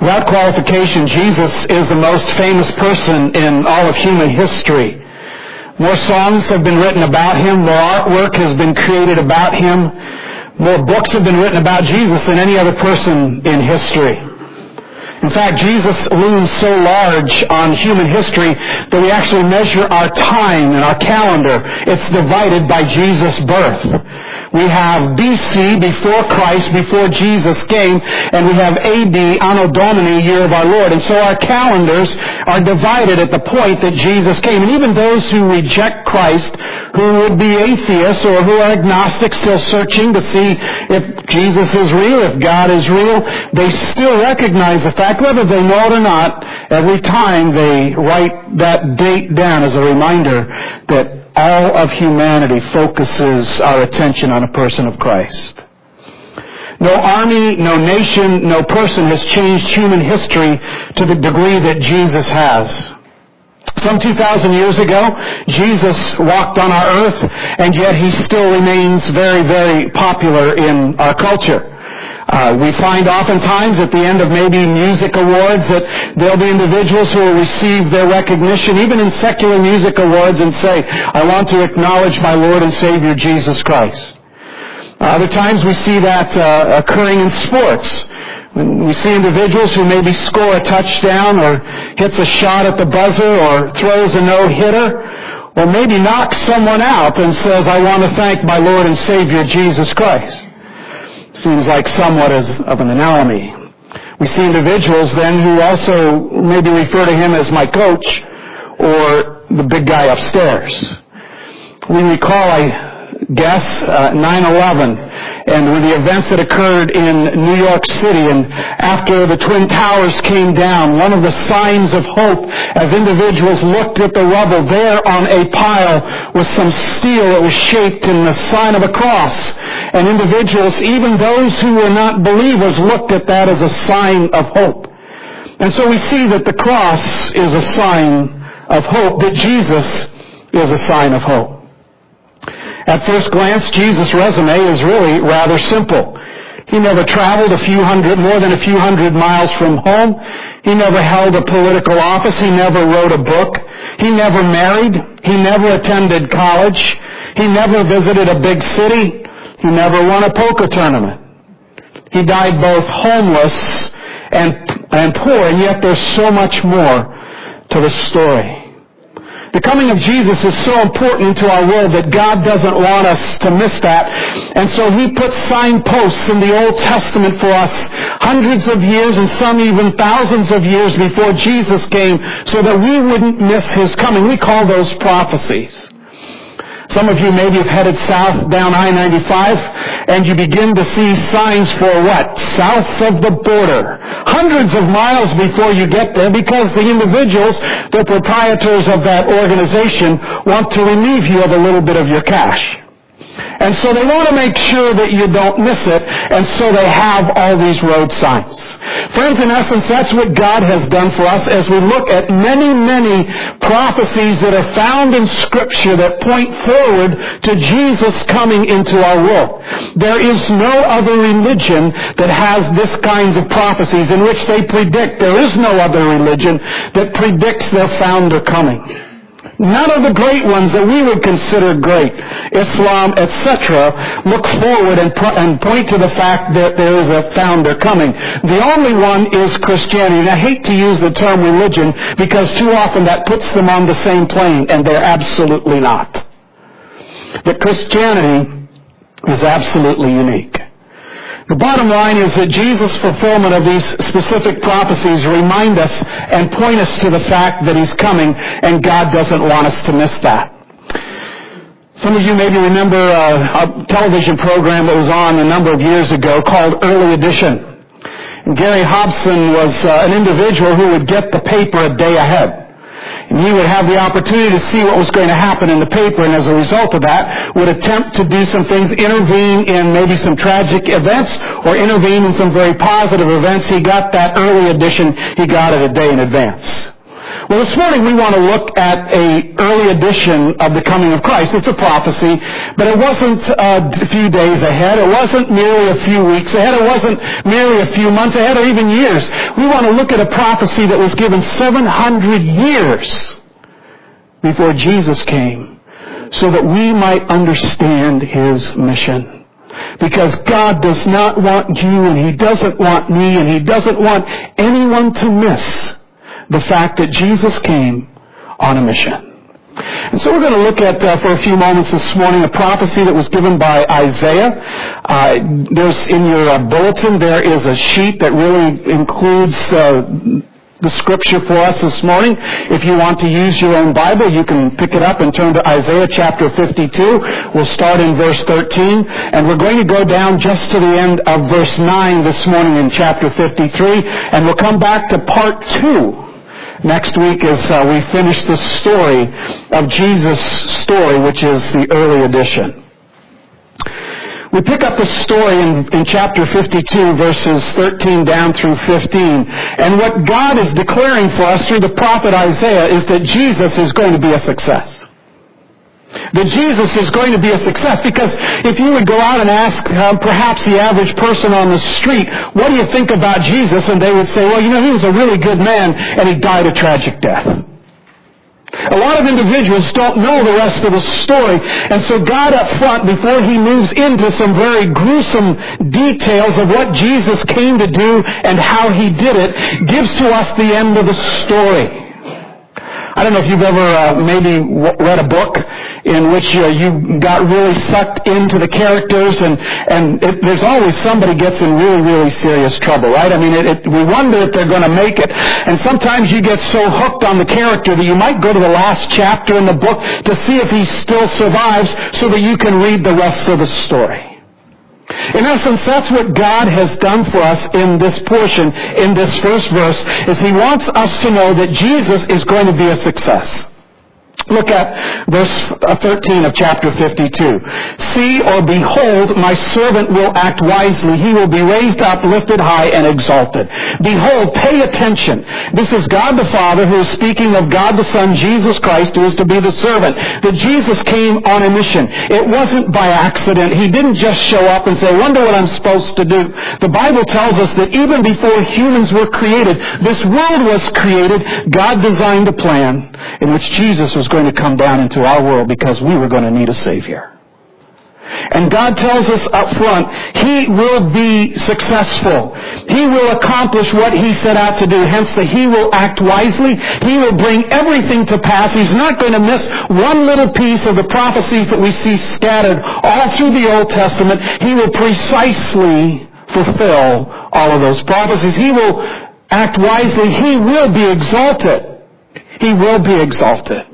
Without qualification, Jesus is the most famous person in all of human history. More songs have been written about him, more artwork has been created about him, more books have been written about Jesus than any other person in history. In fact, Jesus looms so large on human history that we actually measure our time and our calendar. It's divided by Jesus' birth. We have BC, before Christ, before Jesus came, and we have AD, Anno Domini, year of our Lord. And so our calendars are divided at the point that Jesus came. And even those who reject Christ, who would be atheists or who are agnostics, still searching to see if Jesus is real, if God is real, they still recognize the fact, whether they know it or not, every time they write that date down as a reminder that all of humanity focuses our attention on a person of Christ. No army, no nation, no person has changed human history to the degree that Jesus has. Some 2,000 years ago, Jesus walked on our earth, and yet he still remains very, very popular in our culture. We find oftentimes at the end of maybe music awards that there'll be individuals who will receive their recognition, even in secular music awards, and say, I want to acknowledge my Lord and Savior Jesus Christ. Other times we see that occurring in sports. When we see individuals who maybe score a touchdown or hits a shot at the buzzer or throws a no-hitter or maybe knocks someone out and says, I want to thank my Lord and Savior Jesus Christ. Seems like somewhat as of an anomaly. We see individuals then who also maybe refer to him as my coach or the big guy upstairs. We recall, I guess, 9/11 and with the events that occurred in New York City, and after the Twin Towers came down, one of the signs of hope as individuals looked at the rubble there on a pile was some steel that was shaped in the sign of a cross. And individuals, even those who were not believers, looked at that as a sign of hope. And so we see that the cross is a sign of hope, that Jesus is a sign of hope. At first glance, Jesus' resume is really rather simple. He never traveled more than a few hundred miles from home. He never held a political office. He never wrote a book. He never married. He never attended college. He never visited a big city. He never won a poker tournament. He died both homeless and poor, and yet there's so much more to the story. The coming of Jesus is so important to our world that God doesn't want us to miss that. And so he put signposts in the Old Testament for us hundreds of years and some even thousands of years before Jesus came so that we wouldn't miss his coming. We call those prophecies. Some of you maybe have headed south down I-95 and you begin to see signs for what? South of the border. Hundreds of miles before you get there, because the individuals, the proprietors of that organization, want to relieve you of a little bit of your cash. And so they want to make sure that you don't miss it, and so they have all these road signs. Friends, in essence, that's what God has done for us as we look at many, many prophecies that are found in Scripture that point forward to Jesus coming into our world. There is no other religion that has this kinds of prophecies in which they predict. There is no other religion that predicts their founder coming. None of the great ones that we would consider great, Islam, etc., look forward and point to the fact that there is a founder coming. The only one is Christianity. And I hate to use the term religion because too often that puts them on the same plane, and they're absolutely not. But Christianity is absolutely unique. The bottom line is that Jesus' fulfillment of these specific prophecies remind us and point us to the fact that he's coming, and God doesn't want us to miss that. Some of you maybe remember a television program that was on a number of years ago called Early Edition. And Gary Hobson was an individual who would get the paper a day ahead. And he would have the opportunity to see what was going to happen in the paper, and as a result of that, would attempt to do some things, intervene in maybe some tragic events, or intervene in some very positive events. He got that Early Edition, he got it a day in advance. Well, this morning we want to look at an early edition of the coming of Christ. It's a prophecy, but it wasn't a few days ahead. It wasn't merely a few weeks ahead. It wasn't merely a few months ahead or even years. We want to look at a prophecy that was given 700 years before Jesus came so that we might understand His mission. Because God does not want you, and He doesn't want me, and He doesn't want anyone to miss the fact that Jesus came on a mission. And so we're going to look at, for a few moments this morning, a prophecy that was given by Isaiah. There's in your bulletin, there is a sheet that really includes the scripture for us this morning. If you want to use your own Bible, you can pick it up and turn to Isaiah chapter 52. We'll start in verse 13, and we're going to go down just to the end of verse 9 this morning in chapter 53, and we'll come back to part 2 next week as we finish the story of Jesus' story, which is the early edition. We pick up the story in chapter 52, verses 13 down through 15. And what God is declaring for us through the prophet Isaiah is that Jesus is going to be a success. That Jesus is going to be a success, because if you would go out and ask perhaps the average person on the street, what do you think about Jesus? And they would say, well, he was a really good man and he died a tragic death. A lot of individuals don't know the rest of the story, and so God up front, before He moves into some very gruesome details of what Jesus came to do and how He did it, gives to us the end of the story. I don't know if you've ever maybe read a book in which you got really sucked into the characters, and there's always somebody gets in really, really serious trouble, right? I mean, we wonder if they're going to make it, and sometimes you get so hooked on the character that you might go to the last chapter in the book to see if he still survives so that you can read the rest of the story. In essence, that's what God has done for us in this portion, in this first verse, is He wants us to know that Jesus is going to be a success. Look at verse 13 of chapter 52. See or behold, my servant will act wisely. He will be raised up, lifted high, and exalted. Behold, pay attention. This is God the Father who is speaking of God the Son, Jesus Christ, who is to be the servant. That Jesus came on a mission. It wasn't by accident. He didn't just show up and say, wonder what I'm supposed to do. The Bible tells us that even before humans were created, this world was created. God designed a plan in which Jesus was going to come down into our world because we were going to need a Savior. And God tells us up front, He will be successful. He will accomplish what He set out to do. Hence, that He will act wisely. He will bring everything to pass. He's not going to miss one little piece of the prophecies that we see scattered all through the Old Testament. He will precisely fulfill all of those prophecies. He will act wisely. He will be exalted. He will be exalted.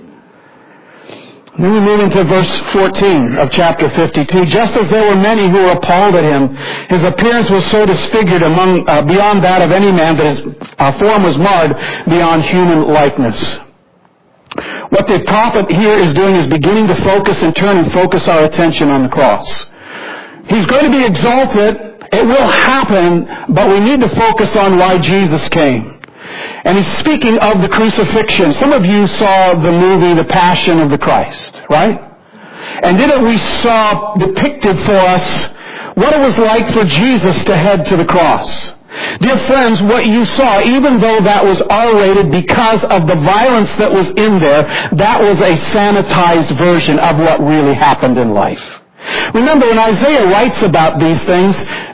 Then we move into verse 14 of chapter 52. Just as there were many who were appalled at Him, His appearance was so disfigured beyond that of any man that His form was marred beyond human likeness. What the prophet here is doing is beginning to focus and turn and focus our attention on the cross. He's going to be exalted. It will happen, but we need to focus on why Jesus came. And He's speaking of the crucifixion. Some of you saw the movie The Passion of the Christ, right? And in it we saw depicted for us what it was like for Jesus to head to the cross. Dear friends, what you saw, even though that was R-rated because of the violence that was in there, that was a sanitized version of what really happened in life. Remember, when Isaiah writes about these things,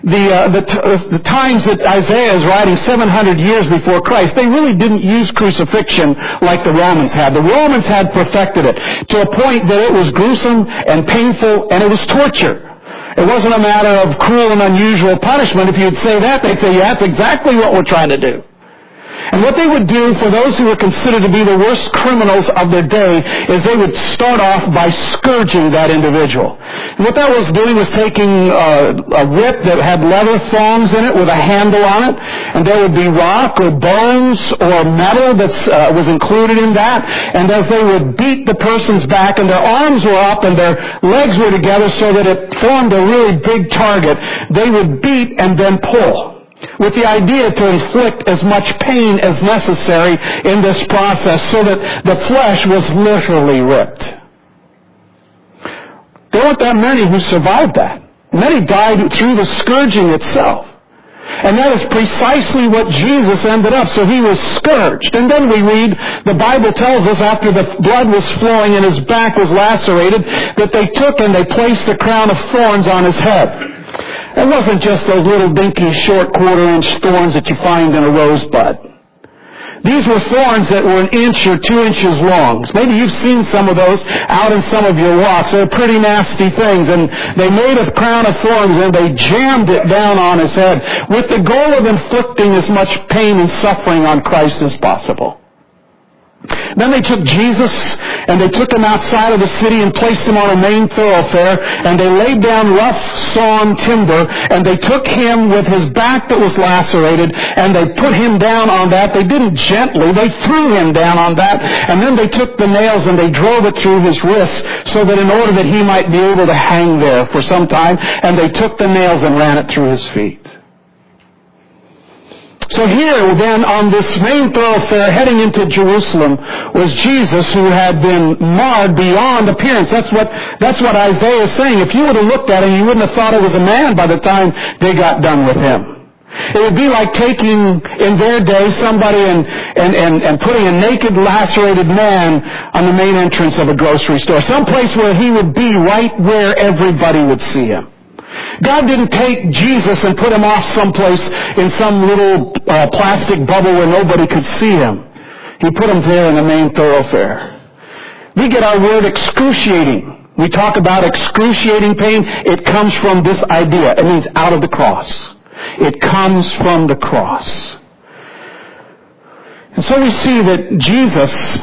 the times that Isaiah is writing 700 years before Christ, they really didn't use crucifixion like the Romans had. The Romans had perfected it to a point that it was gruesome and painful and it was torture. It wasn't a matter of cruel and unusual punishment. If you'd say that, they'd say, yeah, that's exactly what we're trying to do. And what they would do for those who were considered to be the worst criminals of their day is they would start off by scourging that individual. And what that was doing was taking a whip that had leather thongs in it with a handle on it, and there would be rock or bones or metal that was included in that. And as they would beat the person's back, and their arms were up and their legs were together so that it formed a really big target, they would beat and then pull. with the idea to inflict as much pain as necessary in this process so that the flesh was literally ripped. There weren't that many who survived that. Many died through the scourging itself. And that is precisely what Jesus ended up. So he was scourged. And then we read, the Bible tells us after the blood was flowing and his back was lacerated, that they took and they placed a crown of thorns on his head. It wasn't just those little dinky short quarter-inch thorns that you find in a rosebud. These were thorns that were 1 inch or 2 inches long. Maybe you've seen some of those out in some of your walks. They're pretty nasty things. And they made a crown of thorns and they jammed it down on his head with the goal of inflicting as much pain and suffering on Christ as possible. Then they took Jesus and they took him outside of the city and placed him on a main thoroughfare, and they laid down rough sawn timber, and they took him with his back that was lacerated and they put him down on that. They didn't gently, they threw him down on that, and then they took the nails and they drove it through his wrists so that in order that he might be able to hang there for some time, and they took the nails and ran it through his feet. So here then on this main thoroughfare heading into Jerusalem was Jesus, who had been marred beyond appearance. That's what Isaiah is saying. If you would have looked at him, you wouldn't have thought it was a man by the time they got done with him. It would be like taking, in their day, somebody and putting a naked, lacerated man on the main entrance of a grocery store. Someplace where he would be right where everybody would see him. God didn't take Jesus and put him off someplace in some little plastic bubble where nobody could see him. He put him there in the main thoroughfare. We get our word excruciating. We talk about excruciating pain. It comes from this idea. It means out of the cross. It comes from the cross. And so we see that Jesus,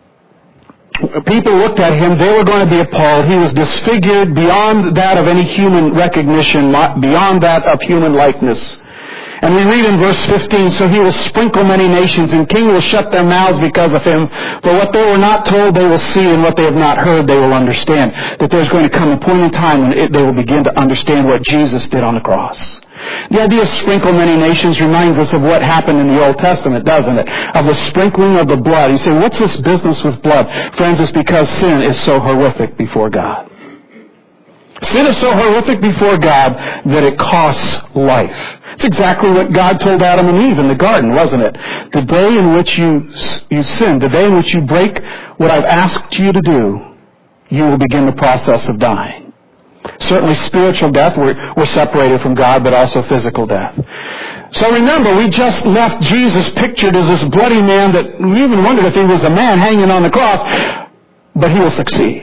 people looked at him, they were going to be appalled. He was disfigured beyond that of any human recognition, beyond that of human likeness. And we read in verse 15, so he will sprinkle many nations, and kings will shut their mouths because of him. For what they were not told, they will see, and what they have not heard, they will understand. That there's going to come a point in time when they will begin to understand what Jesus did on the cross. The idea of sprinkle many nations reminds us of what happened in the Old Testament, doesn't it? Of the sprinkling of the blood. You say, what's this business with blood? Friends, it's because sin is so horrific before God. Sin is so horrific before God that it costs life. It's exactly what God told Adam and Eve in the garden, wasn't it? The day in which you sin, the day in which you break what I've asked you to do, you will begin the process of dying. Certainly spiritual death, we're separated from God, but also physical death. So remember, we just left Jesus pictured as this bloody man that we even wondered if he was a man hanging on the cross, but he will succeed.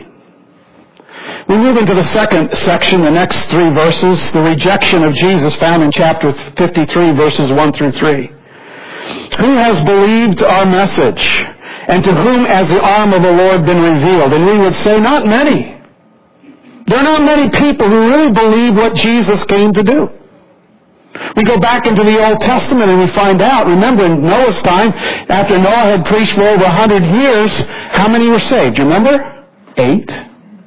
We move into the second section, the next 3 verses, the rejection of Jesus found in chapter 53, verses 1 through 3. Who has believed our message, and to whom has the arm of the Lord been revealed? And we would say, not many. There are not many people who really believe what Jesus came to do. We go back into the Old Testament and we find out, remember in Noah's time, after Noah had preached for over 100 years, how many were saved? You remember? 8.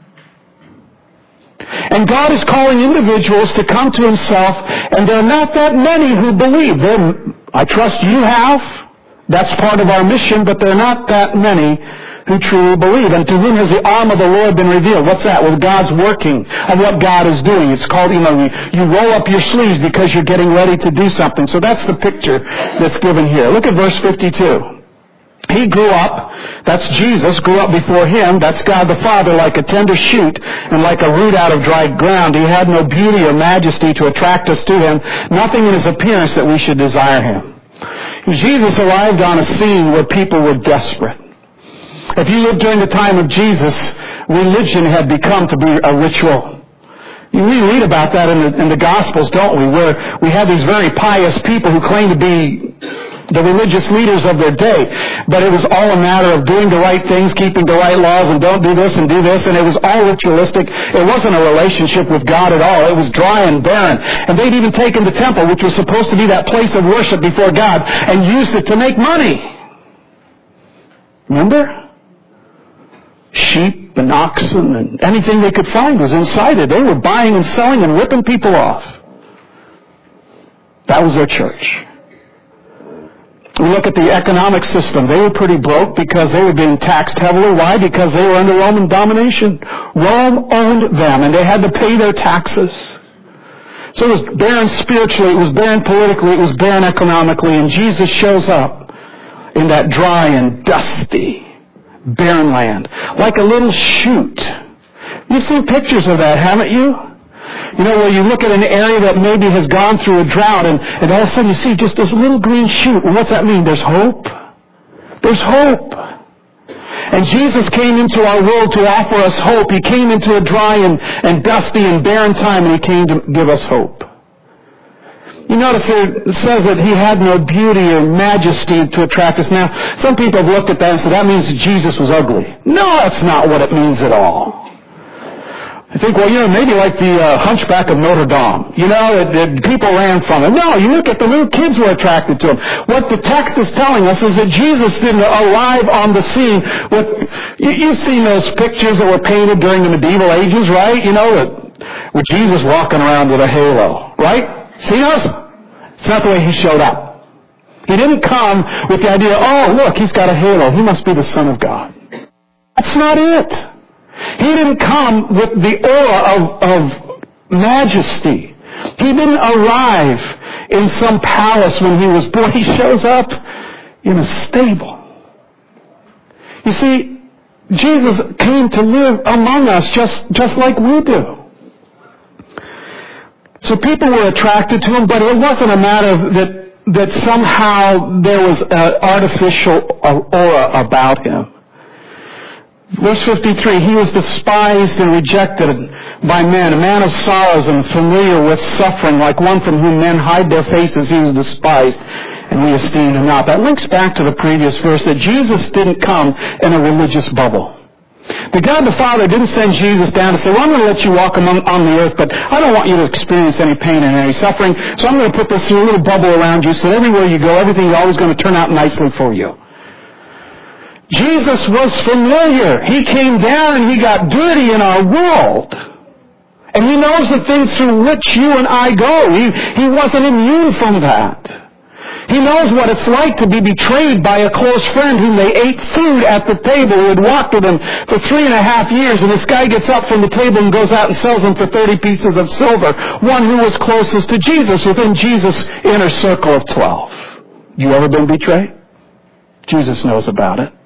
And God is calling individuals to come to himself, and there are not that many who believe. I trust you have. That's part of our mission, but there are not that many who truly believe. And to whom has the arm of the Lord been revealed? What's that? Well, God's working of what God is doing. It's called, you roll up your sleeves because you're getting ready to do something. So that's the picture that's given here. Look at verse 52. He grew up, that's Jesus, grew up before him, that's God the Father, like a tender shoot and like a root out of dry ground. He had no beauty or majesty to attract us to him, nothing in his appearance that we should desire him. Jesus arrived on a scene where people were desperate. If you lived during the time of Jesus, religion had become to be a ritual. We read about that in the Gospels, don't we? Where we have these very pious people who claim to be the religious leaders of their day. But it was all a matter of doing the right things, keeping the right laws, and don't do this and do this. And it was all ritualistic. It wasn't a relationship with God at all. It was dry and barren. And they'd even taken the temple, which was supposed to be that place of worship before God, and used it to make money. Remember? Sheep and oxen and anything they could find was inside it. They were buying and selling and ripping people off. That was their church. We look at the economic system. They were pretty broke because they were being taxed heavily. Why? Because they were under Roman domination. Rome owned them, and they had to pay their taxes. So it was barren spiritually, it was barren politically, it was barren economically, and Jesus shows up in that dry and dusty, barren land, like a little shoot. You've seen pictures of that, haven't you? You know, where you look at an area that maybe has gone through a drought, and all of a sudden you see just this little green shoot. Well, what's that mean? There's hope. There's hope. And Jesus came into our world to offer us hope. He came into a dry and dusty and barren time, and He came to give us hope. You notice it says that He had no beauty or majesty to attract us. Now, some people have looked at that and said, that means that Jesus was ugly. No, that's not what it means at all. I think, well, maybe like the Hunchback of Notre Dame. People ran from him. No, you look at the little kids were attracted to him. What the text is telling us is that Jesus didn't arrive on the scene with... You've seen those pictures that were painted during the medieval ages, right? With Jesus walking around with a halo, right? See those? It's not the way He showed up. He didn't come with the idea, oh, look, He's got a halo. He must be the Son of God. That's not it. He didn't come with the aura of majesty. He didn't arrive in some palace when He was born. He shows up in a stable. You see, Jesus came to live among us just like we do. So people were attracted to Him, but it wasn't a matter that somehow there was an artificial aura about Him. Verse 53, He was despised and rejected by men, a man of sorrows and familiar with suffering, like one from whom men hide their faces. He was despised, and we esteemed Him not. That links back to the previous verse that Jesus didn't come in a religious bubble. The God the Father didn't send Jesus down to say, well, I'm going to let you walk on the earth, but I don't want you to experience any pain and any suffering, so I'm going to put this little bubble around you so that everywhere you go, everything's always going to turn out nicely for you. Jesus was familiar. He came down and He got dirty in our world. And He knows the things through which you and I go. He wasn't immune from that. He knows what it's like to be betrayed by a close friend whom they ate food at the table, who had walked with him for 3.5 years, and this guy gets up from the table and goes out and sells them for 30 pieces of silver. One who was closest to Jesus, within Jesus' inner circle of 12. You ever been betrayed? Jesus knows about it.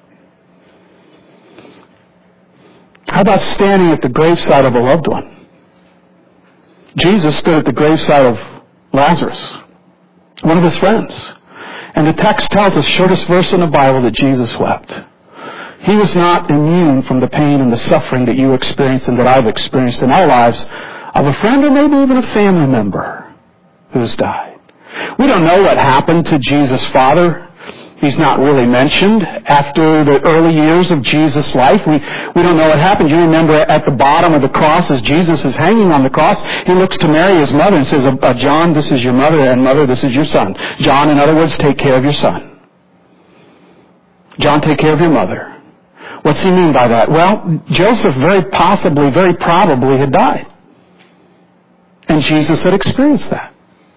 How about standing at the graveside of a loved one? Jesus stood at the graveside of Lazarus, one of His friends. And the text tells us, shortest verse in the Bible, that Jesus wept. He was not immune from the pain and the suffering that you experience and that I've experienced in our lives of a friend or maybe even a family member who has died. We don't know what happened to Jesus' father. He's not really mentioned after the early years of Jesus' life. We don't know what happened. You remember at the bottom of the cross, as Jesus is hanging on the cross, He looks to Mary, His mother, and says, John, this is your mother, and mother, this is your son. John, in other words, take care of your son. John, take care of your mother. What's He mean by that? Well, Joseph very probably had died. And Jesus had experienced that.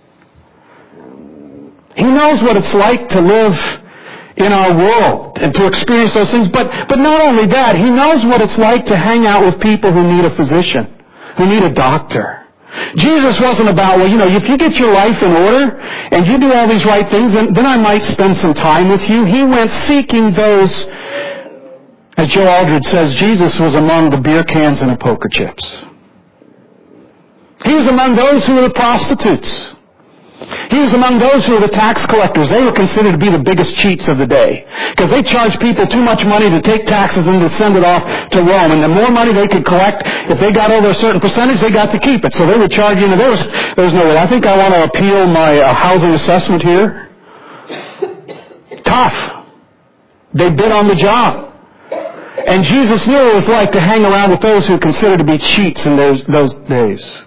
He knows what it's like to live in our world and to experience those things. But not only that, He knows what it's like to hang out with people who need a physician, who need a doctor. Jesus wasn't about, if you get your life in order and you do all these right things, then I might spend some time with you. He went seeking those, as Joe Aldridge says, Jesus was among the beer cans and the poker chips. He was among those who were the prostitutes. He was among those who were the tax collectors. They were considered to be the biggest cheats of the day, because they charged people too much money to take taxes and to send it off to Rome. And the more money they could collect, if they got over a certain percentage, they got to keep it. So they would charge you. There was no way. I think I want to appeal my housing assessment here. Tough. They bid on the job. And Jesus knew what it was like to hang around with those who were considered to be cheats in those days.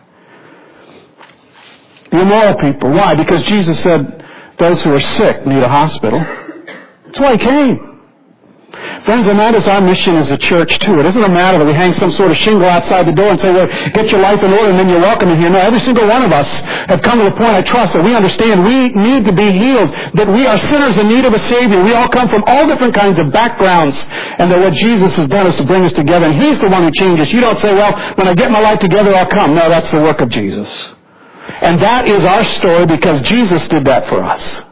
The immoral people. Why? Because Jesus said those who are sick need a hospital. That's why He came. Friends, and that is our mission as a church, too. It isn't a matter that we hang some sort of shingle outside the door and say, well, get your life in order and then you're welcome in here. No, every single one of us have come to the point, I trust, that we understand we need to be healed, that we are sinners in need of a Savior. We all come from all different kinds of backgrounds, and that what Jesus has done is to bring us together, and He's the one who changes. You don't say, well, when I get my life together, I'll come. No, that's the work of Jesus. And that is our story because Jesus did that for us.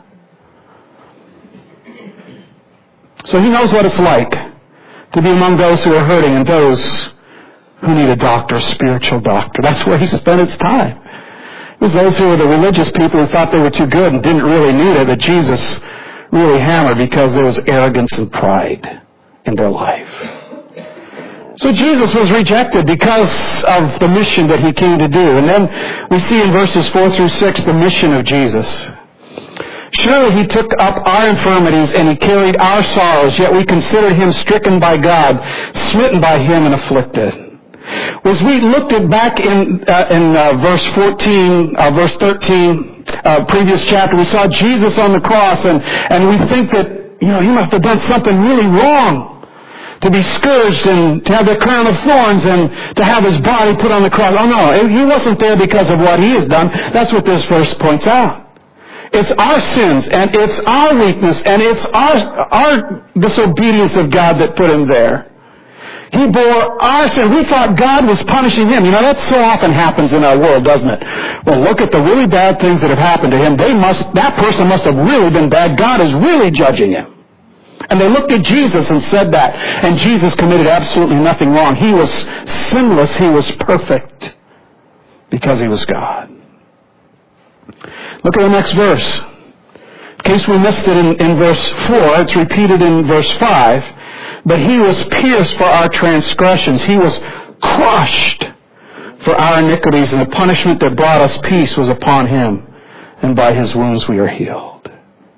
So He knows what it's like to be among those who are hurting and those who need a doctor, a spiritual doctor. That's where He spent His time. It was those who were the religious people who thought they were too good and didn't really need it that Jesus really hammered because there was arrogance and pride in their life. So Jesus was rejected because of the mission that He came to do. And then we see in verses 4 through 6 the mission of Jesus. Surely He took up our infirmities and He carried our sorrows, yet we considered Him stricken by God, smitten by Him and afflicted. As we looked at back in verse 14, verse 13, previous chapter, we saw Jesus on the cross, and we think that, He must have done something really wrong to be scourged and to have the crown of thorns and to have His body put on the cross. Oh no, He wasn't there because of what He has done. That's what this verse points out. It's our sins, and it's our weakness, and it's our disobedience of God that put Him there. He bore our sin. We thought God was punishing Him. That so often happens in our world, doesn't it? Well, look at the really bad things that have happened to him. That person must have really been bad. God is really judging him. And they looked at Jesus and said that. And Jesus committed absolutely nothing wrong. He was sinless. He was perfect because He was God. Look at the next verse. In case we missed it in verse 4, it's repeated in verse 5. But He was pierced for our transgressions. He was crushed for our iniquities, and the punishment that brought us peace was upon Him, and by His wounds we are healed.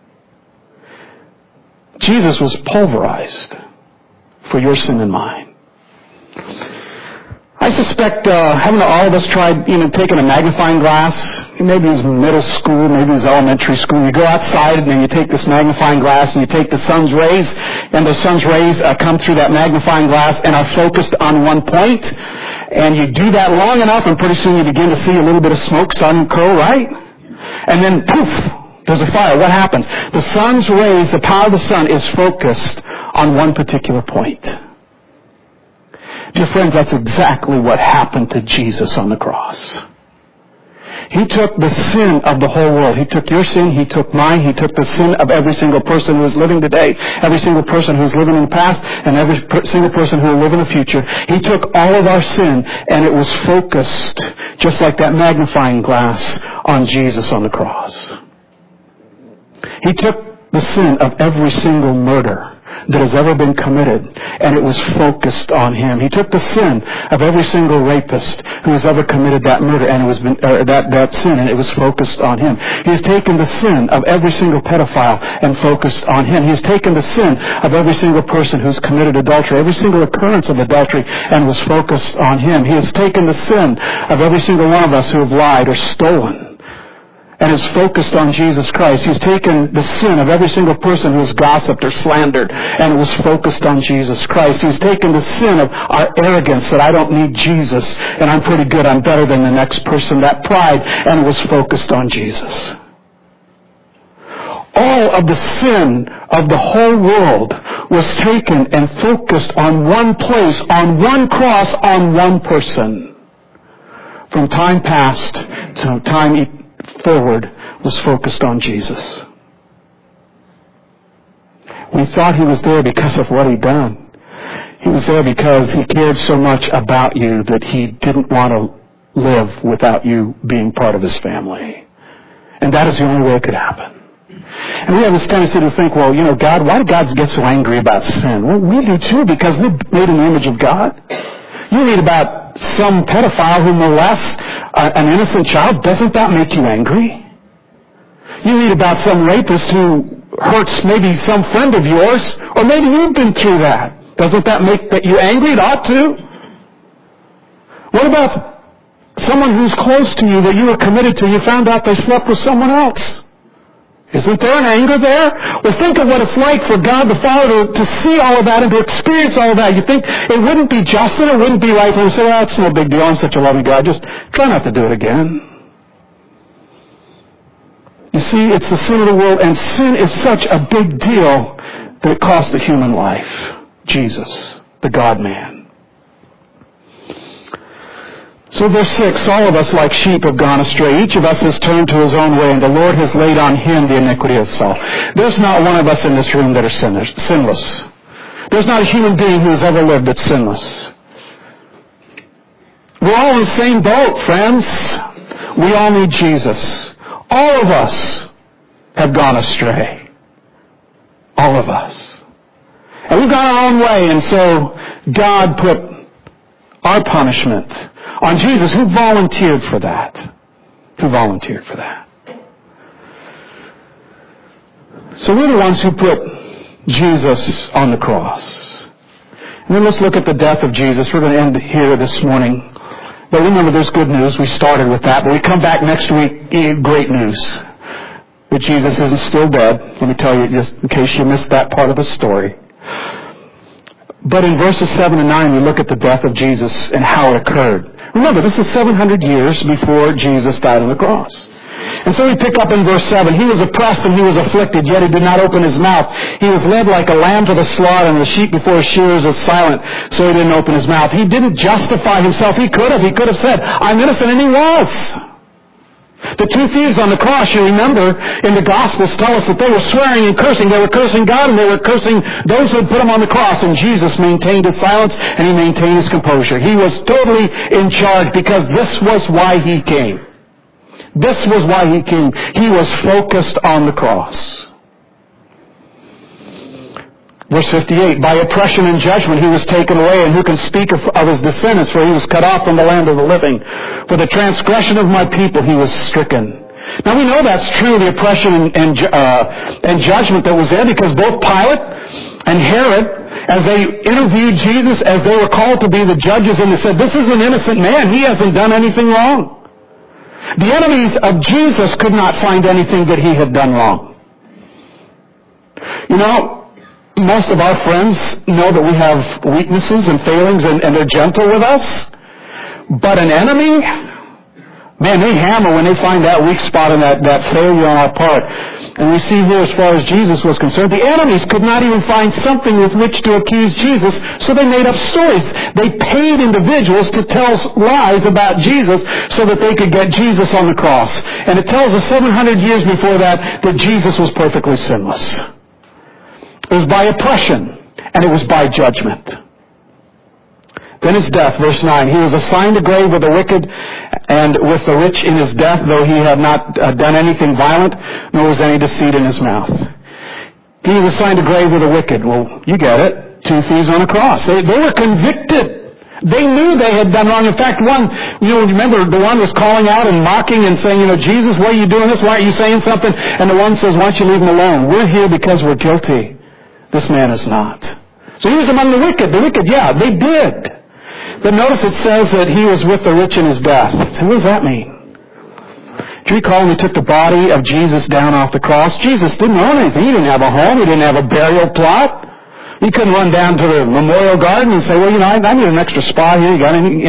Jesus was pulverized for your sin and mine. I suspect, haven't all of us tried, taking a magnifying glass? Maybe it was middle school, maybe it was elementary school. You go outside and then you take this magnifying glass and you take the sun's rays, and those sun's rays come through that magnifying glass and are focused on one point. And you do that long enough, and pretty soon you begin to see a little bit of smoke starting to curl, right? And then, poof, there's a fire. What happens? The sun's rays, the power of the sun, is focused on one particular point. Dear friends, that's exactly what happened to Jesus on the cross. He took the sin of the whole world. He took your sin. He took mine. He took the sin of every single person who is living today, every single person who is living in the past, and every single person who will live in the future. He took all of our sin, and it was focused, just like that magnifying glass, on Jesus on the cross. He took the sin of every single murder that has ever been committed, and it was focused on Him. He took the sin of every single rapist who has ever committed that murder, and it was that sin, and it was focused on Him. He has taken the sin of every single pedophile and focused on Him. He has taken the sin of every single person who's committed adultery, every single occurrence of adultery, and was focused on Him. He has taken the sin of every single one of us who have lied or stolen, and is focused on Jesus Christ. He's taken the sin of every single person who has gossiped or slandered, and was focused on Jesus Christ. He's taken the sin of our arrogance, that I don't need Jesus, and I'm pretty good, I'm better than the next person, that pride, and was focused on Jesus. All of the sin of the whole world was taken and focused on one place, on one cross, on one person. From time past to time forward was focused on Jesus. We thought He was there because of what He'd done. He was there because He cared so much about you that He didn't want to live without you being part of His family. And that is the only way it could happen. And we have this tendency to think, well, God, why did God get so angry about sin? Well, we do too, because we're made in the image of God. You read about some pedophile who molests an innocent child. Doesn't that make you angry? You read about some rapist who hurts maybe some friend of yours, or maybe you've been through that. Doesn't that make you angry? It ought to. What about someone who's close to you that you were committed to? You found out they slept with someone else. Isn't there an anger there? Well, think of what it's like for God the Father to see all of that and to experience all of that. You think it wouldn't be just and it wouldn't be right for him to say, well, it's no big deal. I'm such a loving God. Just try not to do it again. You see, it's the sin of the world, and sin is such a big deal that it costs the human life. Jesus, the God-man. So verse 6, all of us like sheep have gone astray. Each of us has turned to his own way, and the Lord has laid on him the iniquity of us all. There's not one of us in this room that are sinless. There's not a human being who has ever lived that's sinless. We're all in the same boat, friends. We all need Jesus. All of us have gone astray. All of us. And we've gone our own way, and so God put our punishment on Jesus. Who volunteered for that? Who volunteered for that? So we're the ones who put Jesus on the cross. And then let's look at the death of Jesus. We're going to end here this morning. But remember, there's good news. We started with that. But we come back next week, great news. That Jesus isn't still dead. Let me tell you, just in case you missed that part of the story. But in verses 7 and 9, we look at the death of Jesus and how it occurred. Remember, this is 700 years before Jesus died on the cross. And so we pick up in verse 7, he was oppressed and he was afflicted, yet he did not open his mouth. He was led like a lamb to the slaughter, and the sheep before his shearers is silent, so he didn't open his mouth. He didn't justify himself. He could have. He could have said, I'm innocent, and he was. The two thieves on the cross, you remember, in the Gospels tell us that they were swearing and cursing. They were cursing God and they were cursing those who had put him on the cross. And Jesus maintained his silence and he maintained his composure. He was totally in charge because this was why he came. This was why he came. He was focused on the cross. Verse 58, by oppression and judgment he was taken away, and who can speak of his descendants? For he was cut off from the land of the living. For the transgression of my people he was stricken. Now we know that's true, the oppression and judgment that was there, because both Pilate and Herod, as they interviewed Jesus, as they were called to be the judges, and they said, this is an innocent man. He hasn't done anything wrong. The enemies of Jesus could not find anything that he had done wrong. You know, most of our friends know that we have weaknesses and failings, and they're gentle with us. But an enemy, man, they hammer when they find that weak spot and that failure on our part. And we see here, as far as Jesus was concerned, the enemies could not even find something with which to accuse Jesus, so they made up stories. They paid individuals to tell lies about Jesus so that they could get Jesus on the cross. And it tells us 700 years before that Jesus was perfectly sinless. It was by oppression, and it was by judgment. Then his death, verse 9. He was assigned a grave with the wicked and with the rich in his death, though he had not done anything violent, nor was any deceit in his mouth. He was assigned a grave with the wicked. Well, you get it. Two thieves on a cross. They were convicted. They knew they had done wrong. In fact, one, remember the one was calling out and mocking and saying, Jesus, why are you doing this? Why aren't you saying something? And the one says, why don't you leave him alone? We're here because we're guilty. This man is not. So he was among the wicked. The wicked, yeah, they did. But notice it says that he was with the rich in his death. So what does that mean? Do you recall when he took the body of Jesus down off the cross? Jesus didn't own anything. He didn't have a home. He didn't have a burial plot. He couldn't run down to the memorial garden and say, well, I need an extra spot here. You got anything,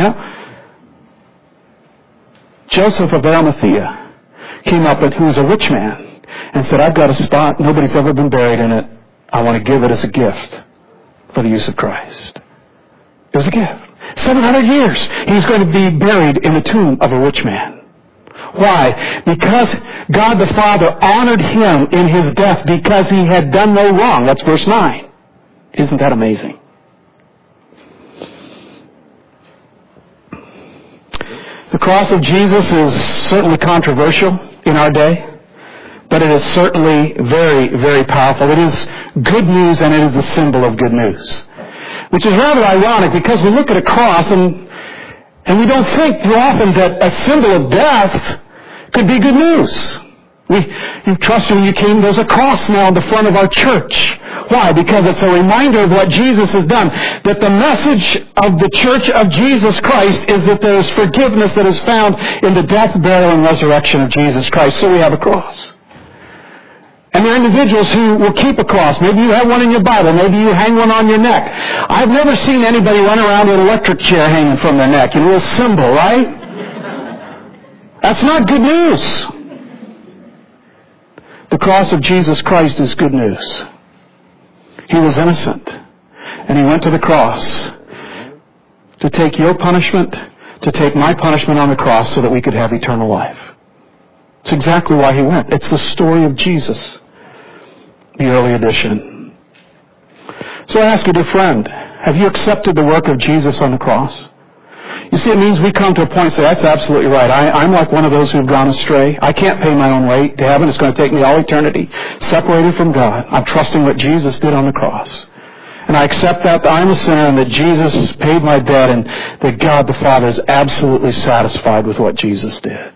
Joseph of Arimathea came up, who was a rich man, and said, I've got a spot. Nobody's ever been buried in it. I want to give it as a gift for the use of Christ. It was a gift. 700 years he's going to be buried in the tomb of a rich man. Why? Because God the Father honored him in his death because he had done no wrong. That's verse 9. Isn't that amazing? The cross of Jesus is certainly controversial in our day. But it is certainly very, very powerful. It is good news, and it is a symbol of good news. Which is rather ironic, because we look at a cross and we don't think too often that a symbol of death could be good news. You trust me when you came, there's a cross now in the front of our church. Why? Because it's a reminder of what Jesus has done. That the message of the Church of Jesus Christ is that there is forgiveness that is found in the death, burial, and resurrection of Jesus Christ. So we have a cross. And there are individuals who will keep a cross. Maybe you have one in your Bible. Maybe you hang one on your neck. I've never seen anybody run around with an electric chair hanging from their neck. A little symbol, right? That's not good news. The cross of Jesus Christ is good news. He was innocent. And He went to the cross to take your punishment, to take my punishment on the cross so that we could have eternal life. It's exactly why He went. It's the story of Jesus. The early edition. So I ask you, dear friend, have you accepted the work of Jesus on the cross? You see, it means we come to a point and say, that's absolutely right. I'm like one of those who have gone astray. I can't pay my own way to heaven. It's going to take me all eternity separated from God. I'm trusting what Jesus did on the cross. And I accept that I'm a sinner and that Jesus has paid my debt and that God the Father is absolutely satisfied with what Jesus did.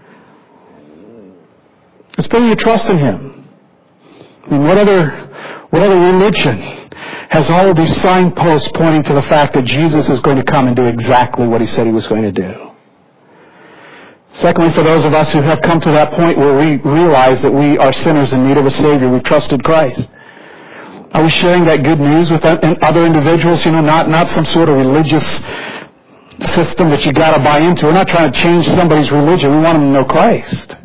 It's putting your trust in Him. I mean, what other religion has all of these signposts pointing to the fact that Jesus is going to come and do exactly what He said He was going to do? Secondly, for those of us who have come to that point where we realize that we are sinners in need of a Savior, we've trusted Christ. Are we sharing that good news with other individuals? Not some sort of religious system that you got to buy into. We're not trying to change somebody's religion. We want them to know Christ.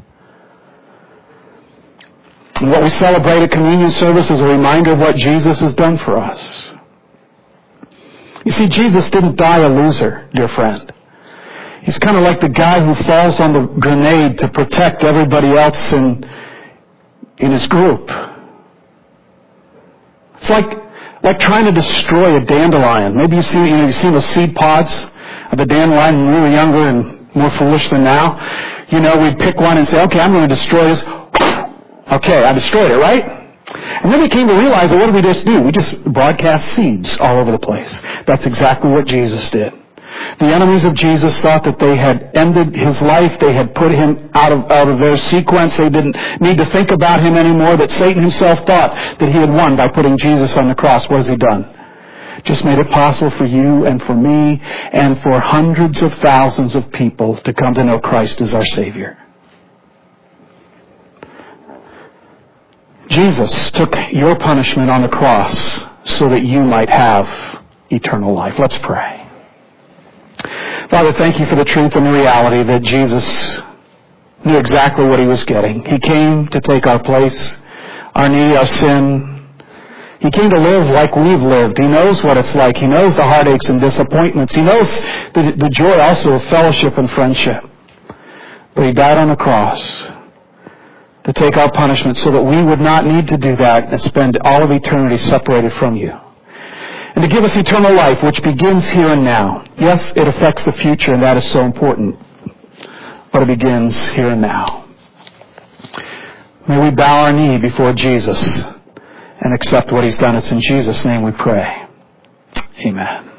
And what we celebrate at communion service is a reminder of what Jesus has done for us. You see, Jesus didn't die a loser, dear friend. He's kind of like the guy who falls on the grenade to protect everybody else in his group. It's like trying to destroy a dandelion. Maybe you've seen the seed pods of a dandelion when we were younger and more foolish than now. We'd pick one and say, okay, I'm going to destroy this. Okay, I destroyed it, right? And then we came to realize that what did we just do? We just broadcast seeds all over the place. That's exactly what Jesus did. The enemies of Jesus thought that they had ended His life. They had put Him out of their sequence. They didn't need to think about Him anymore. That Satan himself thought that he had won by putting Jesus on the cross. What has he done? Just made it possible for you and for me and for hundreds of thousands of people to come to know Christ as our Savior. Jesus took your punishment on the cross so that you might have eternal life. Let's pray. Father, thank You for the truth and the reality that Jesus knew exactly what He was getting. He came to take our place, our need, our sin. He came to live like we've lived. He knows what it's like. He knows the heartaches and disappointments. He knows the joy also of fellowship and friendship. But He died on the cross to take our punishment so that we would not need to do that and spend all of eternity separated from You. And to give us eternal life, which begins here and now. Yes, it affects the future, and that is so important. But it begins here and now. May we bow our knee before Jesus and accept what He's done. It's in Jesus' name we pray. Amen.